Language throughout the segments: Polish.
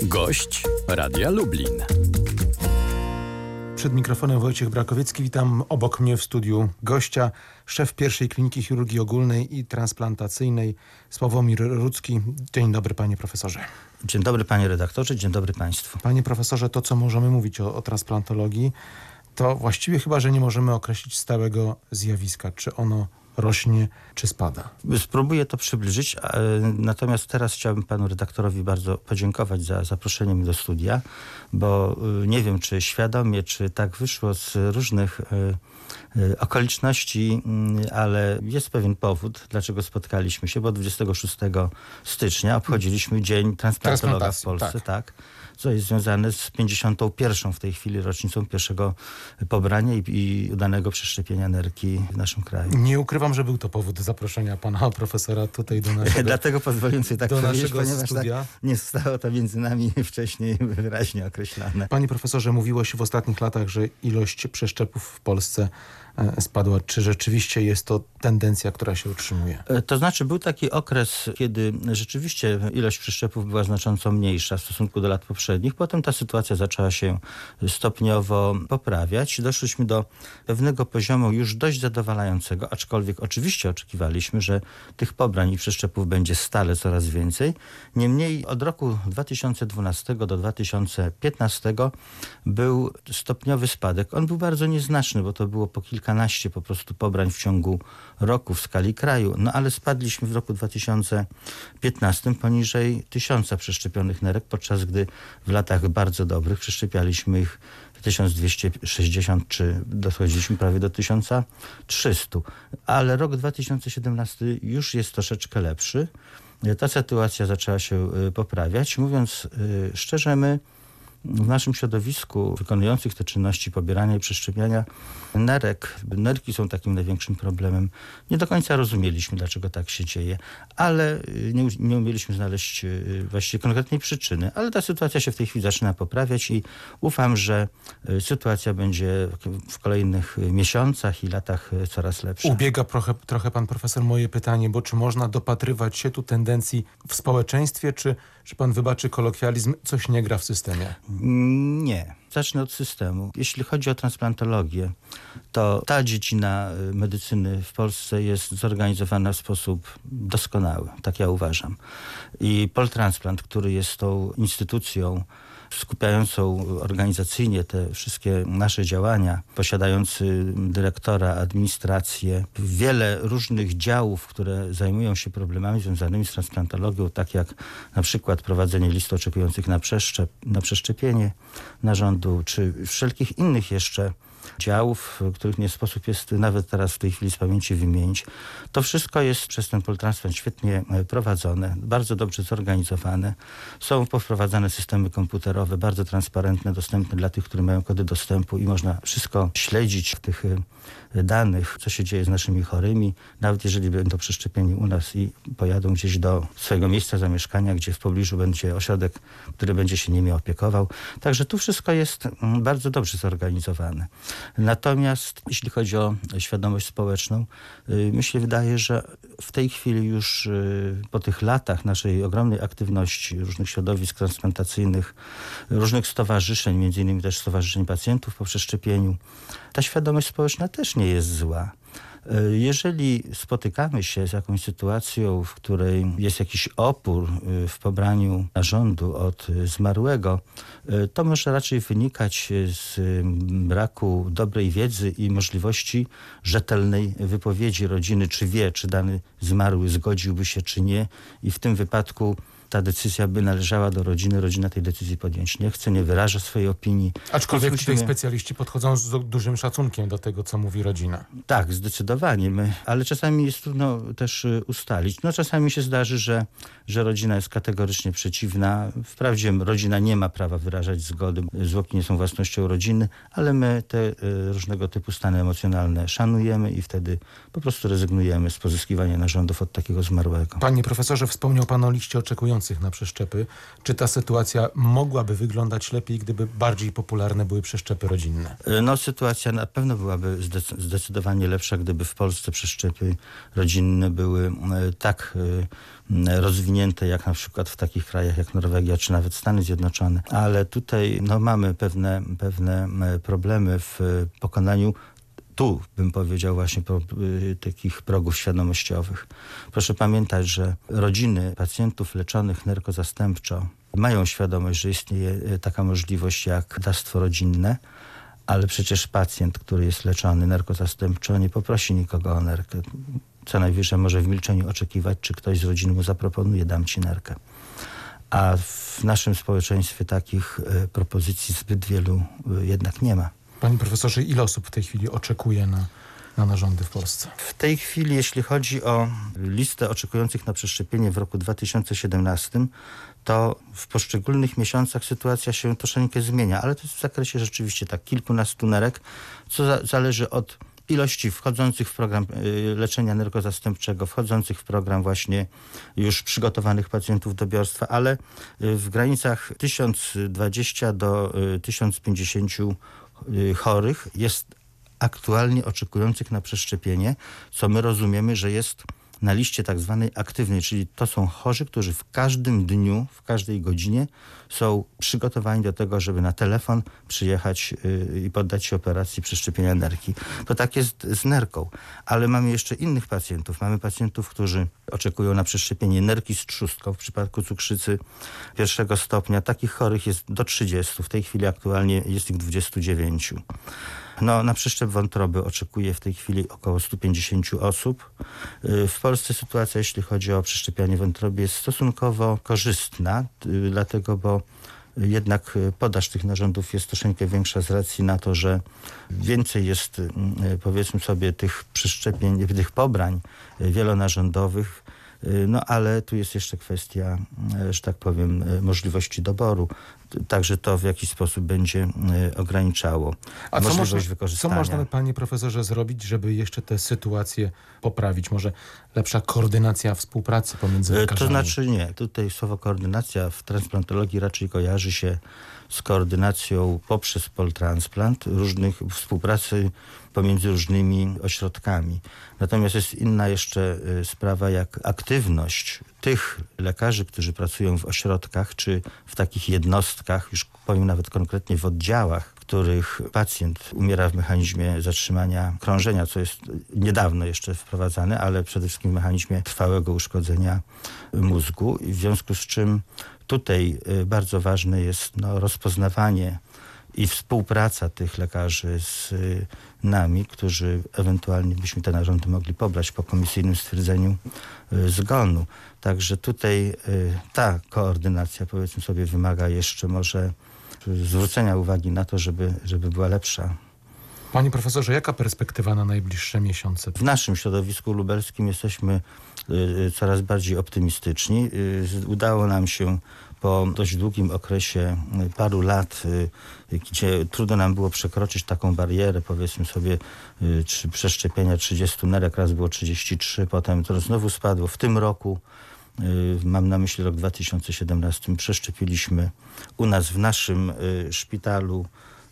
Gość Radia Lublin. Przed mikrofonem Wojciech Brakowiecki. Witam obok mnie w studiu gościa, szef pierwszej kliniki chirurgii ogólnej i transplantacyjnej Sławomir Rudzki. Dzień dobry, panie profesorze. Dzień dobry, panie redaktorze, dzień dobry państwu. Panie profesorze, to co możemy mówić o transplantologii, to właściwie chyba, że nie możemy określić stałego zjawiska. Czy ono rośnie, czy spada? Spróbuję to przybliżyć, natomiast teraz chciałbym panu redaktorowi bardzo podziękować za zaproszenie mnie do studia, bo nie wiem, czy świadomie, czy tak wyszło z różnych okoliczności, ale jest pewien powód, dlaczego spotkaliśmy się, bo 26 stycznia obchodziliśmy Dzień Transplantologa w Polsce, tak, co jest związane z 51. w tej chwili rocznicą pierwszego pobrania i udanego przeszczepienia nerki w naszym kraju. Nie ukrywam, że był to powód zaproszenia pana profesora tutaj do naszego Dlatego pozwolę sobie tak powiedzieć, ponieważ studia. Tak nie zostało to między nami wcześniej wyraźnie określone. Panie profesorze, mówiło się w ostatnich latach, że ilość przeszczepów w Polsce spadła. Czy rzeczywiście jest to tendencja, która się utrzymuje? To znaczy był taki okres, kiedy rzeczywiście ilość przeszczepów była znacząco mniejsza w stosunku do lat poprzednich. Potem ta sytuacja zaczęła się stopniowo poprawiać. Doszliśmy do pewnego poziomu już dość zadowalającego, aczkolwiek oczywiście oczekiwaliśmy, że tych pobrań i przeszczepów będzie stale coraz więcej. Niemniej od roku 2012 do 2015 był stopniowy spadek. On był bardzo nieznaczny, bo to było po kilkanaście po prostu pobrań w ciągu roku w skali kraju. No ale spadliśmy w roku 2015 poniżej 1000 przeszczepionych nerek, podczas gdy w latach bardzo dobrych przeszczepialiśmy ich 1260, czy dochodziliśmy prawie do 1300. Ale rok 2017 już jest troszeczkę lepszy. Ta sytuacja zaczęła się poprawiać. Mówiąc szczerze, my w naszym środowisku wykonujących te czynności pobierania i przeszczepiania nerki są takim największym problemem. Nie do końca rozumieliśmy, dlaczego tak się dzieje, ale nie umieliśmy znaleźć właściwie konkretnej przyczyny. Ale ta sytuacja się w tej chwili zaczyna poprawiać i ufam, że sytuacja będzie w kolejnych miesiącach i latach coraz lepsza. Ubiega trochę pan profesor moje pytanie, bo czy można dopatrywać się tu tendencji w społeczeństwie, czy pan wybaczy kolokwializm, coś nie gra w systemie? Nie. Zacznę od systemu. Jeśli chodzi o transplantologię, to ta dziedzina medycyny w Polsce jest zorganizowana w sposób doskonały, tak ja uważam. I Poltransplant, który jest tą instytucją skupiającą organizacyjnie te wszystkie nasze działania, posiadający dyrektora, administrację, wiele różnych działów, które zajmują się problemami związanymi z transplantologią, tak jak na przykład prowadzenie listy oczekujących na przeszczepienie narządu, czy wszelkich innych jeszcze działów, których nie sposób jest nawet teraz w tej chwili z pamięci wymienić. To wszystko jest przez ten Poltransplant świetnie prowadzone, bardzo dobrze zorganizowane. Są powprowadzane systemy komputerowe, bardzo transparentne, dostępne dla tych, którzy mają kody dostępu i można wszystko śledzić w tych danych, co się dzieje z naszymi chorymi, nawet jeżeli będą przeszczepieni u nas i pojadą gdzieś do swojego miejsca zamieszkania, gdzie w pobliżu będzie ośrodek, który będzie się nimi opiekował. Także tu wszystko jest bardzo dobrze zorganizowane. Natomiast jeśli chodzi o świadomość społeczną, mi się wydaje, że w tej chwili już po tych latach naszej ogromnej aktywności różnych środowisk transplantacyjnych, różnych stowarzyszeń, między innymi też stowarzyszeń pacjentów po przeszczepieniu, ta świadomość społeczna też nie jest zła. Jeżeli spotykamy się z jakąś sytuacją, w której jest jakiś opór w pobraniu narządu od zmarłego, to może raczej wynikać z braku dobrej wiedzy i możliwości rzetelnej wypowiedzi rodziny, czy wie, czy dany zmarły zgodziłby się, czy nie. I w tym wypadku ta decyzja by należała do rodziny. Rodzina tej decyzji podjąć nie chce, nie wyraża swojej opinii. Aczkolwiek tutaj specjaliści podchodzą z dużym szacunkiem do tego, co mówi rodzina. Tak, zdecydowanie. Ale czasami jest trudno też ustalić. No czasami się zdarzy, że rodzina jest kategorycznie przeciwna. Wprawdzie rodzina nie ma prawa wyrażać zgody. Zwłoki nie są własnością rodziny, ale my te różnego typu stany emocjonalne szanujemy i wtedy po prostu rezygnujemy z pozyskiwania narządów od takiego zmarłego. Panie profesorze, wspomniał pan o liście oczekujących oczekujących na przeszczepy. Czy ta sytuacja mogłaby wyglądać lepiej, gdyby bardziej popularne były przeszczepy rodzinne? No, sytuacja na pewno byłaby zdecydowanie lepsza, gdyby w Polsce przeszczepy rodzinne były tak rozwinięte, jak na przykład w takich krajach jak Norwegia, czy nawet Stany Zjednoczone. Ale tutaj mamy pewne problemy w pokonaniu, tu bym powiedział właśnie, takich progów świadomościowych. Proszę pamiętać, że rodziny pacjentów leczonych nerkozastępczo mają świadomość, że istnieje taka możliwość jak dawstwo rodzinne, ale przecież pacjent, który jest leczony nerkozastępczo, nie poprosi nikogo o nerkę. Co najwyżej może w milczeniu oczekiwać, czy ktoś z rodziny mu zaproponuje: dam ci nerkę. A w naszym społeczeństwie takich propozycji zbyt wielu jednak nie ma. Panie profesorze, ile osób w tej chwili oczekuje na narządy w Polsce? W tej chwili, jeśli chodzi o listę oczekujących na przeszczepienie w roku 2017, to w poszczególnych miesiącach sytuacja się troszeczkę zmienia, ale to jest w zakresie rzeczywiście tak kilkunastu nerek, co zależy od ilości wchodzących w program leczenia nerkozastępczego, wchodzących w program właśnie już przygotowanych pacjentów do biorstwa, ale w granicach 1020 do 1050 chorych jest aktualnie oczekujących na przeszczepienie, co my rozumiemy, że jest na liście tak zwanej aktywnej, czyli to są chorzy, którzy w każdym dniu, w każdej godzinie są przygotowani do tego, żeby na telefon przyjechać i poddać się operacji przeszczepienia nerki. To tak jest z nerką, ale mamy jeszcze innych pacjentów. Mamy pacjentów, którzy oczekują na przeszczepienie nerki z trzustką w przypadku cukrzycy pierwszego stopnia. Takich chorych jest do 30. W tej chwili aktualnie jest ich 29. Na przeszczep wątroby oczekuje w tej chwili około 150 osób. W Polsce sytuacja, jeśli chodzi o przeszczepianie wątroby, jest stosunkowo korzystna, dlatego, bo jednak podaż tych narządów jest troszeczkę większa z racji na to, że więcej jest, powiedzmy sobie, tych przeszczepień, tych pobrań wielonarządowych. Ale tu jest jeszcze kwestia, że tak powiem, możliwości doboru. Także to w jakiś sposób będzie ograniczało możliwość wykorzystania. Co można, panie profesorze, zrobić, żeby jeszcze tę sytuację poprawić? Może lepsza koordynacja współpracy pomiędzy lekarzami? To znaczy nie. Tutaj słowo koordynacja w transplantologii raczej kojarzy się z koordynacją poprzez poltransplant, współpracy pomiędzy różnymi ośrodkami. Natomiast jest inna jeszcze sprawa, jak aktywność tych lekarzy, którzy pracują w ośrodkach, czy w takich jednostkach, już powiem nawet konkretnie w oddziałach, w których pacjent umiera w mechanizmie zatrzymania krążenia, co jest niedawno jeszcze wprowadzane, ale przede wszystkim w mechanizmie trwałego uszkodzenia mózgu. I w związku z czym tutaj bardzo ważne jest rozpoznawanie i współpraca tych lekarzy z nami, którzy ewentualnie byśmy te narządy mogli pobrać po komisyjnym stwierdzeniu zgonu. Także tutaj ta koordynacja, powiedzmy sobie, wymaga jeszcze może zwrócenia uwagi na to, żeby była lepsza. Panie profesorze, jaka perspektywa na najbliższe miesiące? W naszym środowisku lubelskim jesteśmy coraz bardziej optymistyczni. Udało nam się po dość długim okresie paru lat, gdzie trudno nam było przekroczyć taką barierę, powiedzmy sobie, przeszczepienia 30 nerek, raz było 33, potem to znowu spadło. W tym roku, mam na myśli rok 2017, przeszczepiliśmy u nas w naszym szpitalu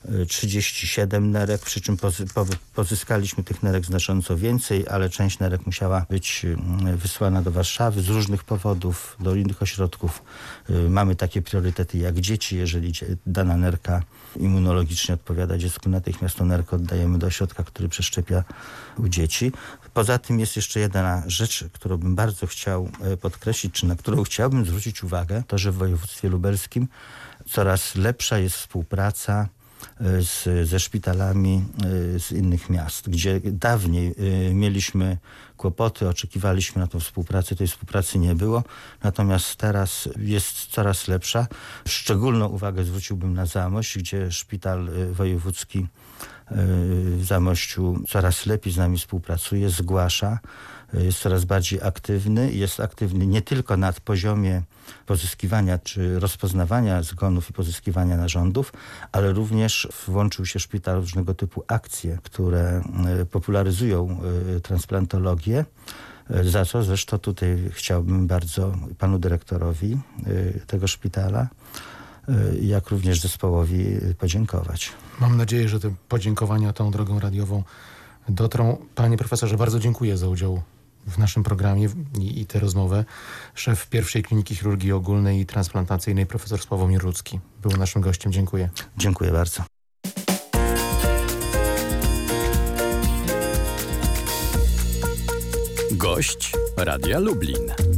37 nerek, przy czym pozyskaliśmy tych nerek znacząco więcej, ale część nerek musiała być wysłana do Warszawy z różnych powodów, do innych ośrodków. Mamy takie priorytety jak dzieci. Jeżeli dana nerka immunologicznie odpowiada dziecku, natychmiast tą nerkę oddajemy do ośrodka, który przeszczepia u dzieci. Poza tym jest jeszcze jedna rzecz, którą bym bardzo chciał podkreślić, czy na którą chciałbym zwrócić uwagę, to że w województwie lubelskim coraz lepsza jest współpraca ze szpitalami z innych miast, gdzie dawniej mieliśmy kłopoty, oczekiwaliśmy na tą współpracę, tej współpracy nie było, natomiast teraz jest coraz lepsza. Szczególną uwagę zwróciłbym na Zamość, gdzie szpital wojewódzki w Zamościu coraz lepiej z nami współpracuje, zgłasza, jest coraz bardziej aktywny. Jest aktywny nie tylko na poziomie pozyskiwania czy rozpoznawania zgonów i pozyskiwania narządów, ale również włączył się szpital w różnego typu akcje, które popularyzują transplantologię. za co zresztą tutaj chciałbym bardzo panu dyrektorowi tego szpitala, jak również zespołowi podziękować. Mam nadzieję, że te podziękowania tą drogą radiową dotrą. Panie profesorze, bardzo dziękuję za udział w naszym programie i tę rozmowę. Szef pierwszej kliniki chirurgii ogólnej i transplantacyjnej profesor Sławomir Rudzki był naszym gościem. Dziękuję. Dziękuję bardzo. Gość Radia Lublin.